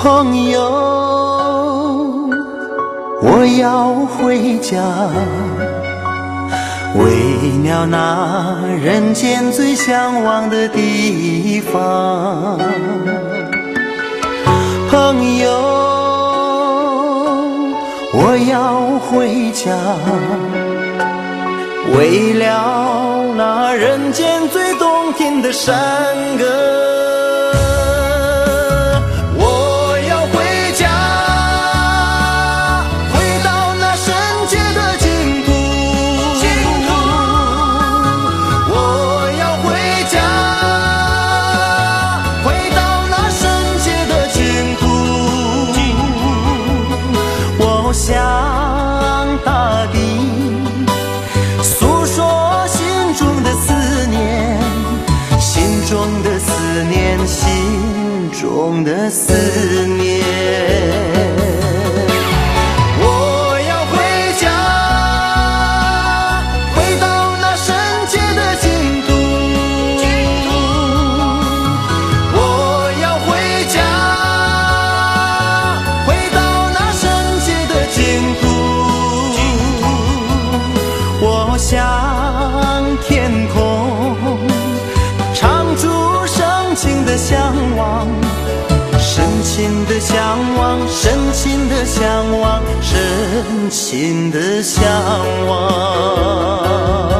朋友，我要回家，为了那人间最向往的地方。朋友，我要回家，为了那人间最动听的山歌。向大地诉说心中的思念，心中的思念，心中的思念。我要回家，回到那圣洁的净土。我要回家，回到那圣洁的净土。我向天空唱出深情的向往，深情的向往，深情的向往，深情的向往。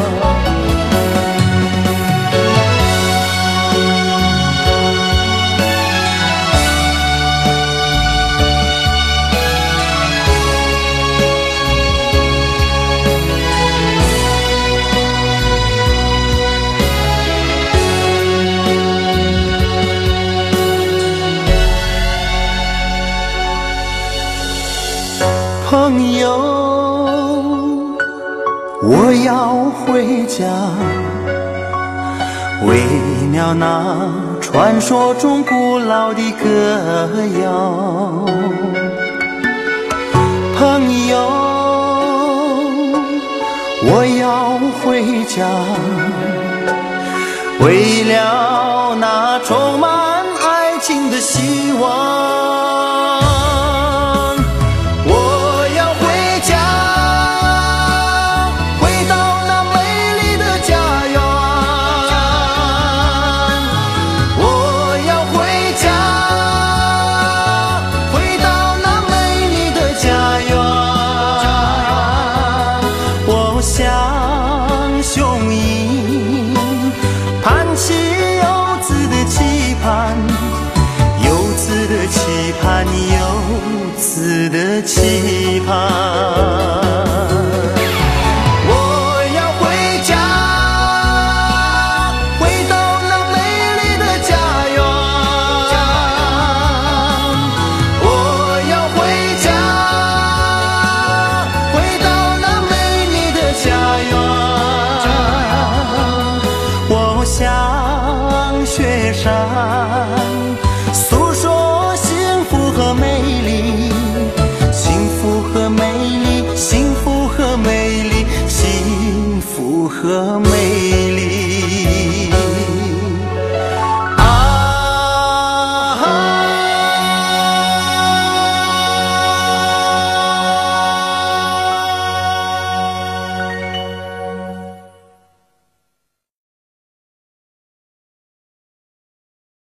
朋友，我要回家，为了那传说中古老的歌谣。朋友，我要回家，为了那充满爱情的希望。像雄鹰盘起游子的期盼，游子的期盼，游子的期盼。向雪山诉说幸福和美丽，幸福和美丽，幸福和美丽，幸福和美丽。